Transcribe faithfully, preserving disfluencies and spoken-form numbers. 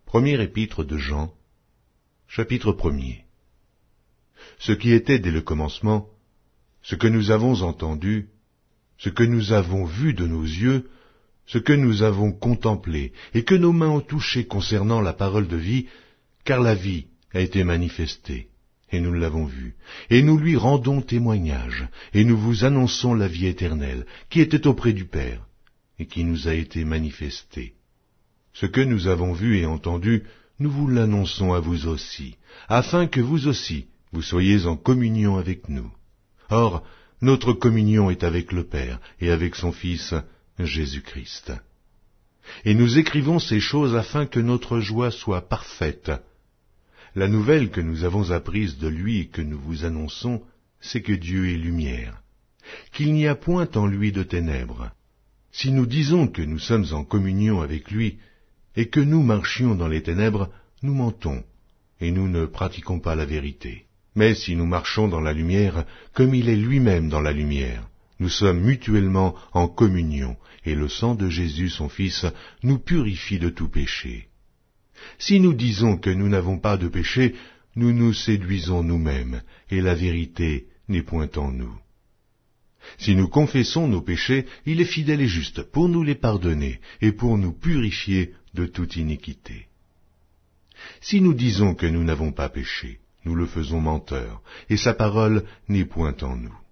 Premier épître de Jean, chapitre premier. Ce qui était dès le commencement, ce que nous avons entendu, ce que nous avons vu de nos yeux, ce que nous avons contemplé et que nos mains ont touché concernant la parole de vie, car la vie a été manifestée, et nous l'avons vue, et nous lui rendons témoignage, et nous vous annonçons la vie éternelle, qui était auprès du Père, et qui nous a été manifestée. Ce que nous avons vu et entendu, nous vous l'annonçons à vous aussi, afin que vous aussi, vous soyez en communion avec nous. Or, notre communion est avec le Père et avec son Fils, Jésus-Christ. Et nous écrivons ces choses afin que notre joie soit parfaite. La nouvelle que nous avons apprise de lui et que nous vous annonçons, c'est que Dieu est lumière, qu'il n'y a point en lui de ténèbres. Si nous disons que nous sommes en communion avec lui, et que nous marchions dans les ténèbres, nous mentons, et nous ne pratiquons pas la vérité. Mais si nous marchons dans la lumière, comme il est lui-même dans la lumière, nous sommes mutuellement en communion, et le sang de Jésus, son Fils, nous purifie de tout péché. Si nous disons que nous n'avons pas de péché, nous nous séduisons nous-mêmes, et la vérité n'est point en nous. Si nous confessons nos péchés, il est fidèle et juste pour nous les pardonner et pour nous purifier de toute iniquité. Si nous disons que nous n'avons pas péché, nous le faisons menteur, et sa parole n'est point en nous.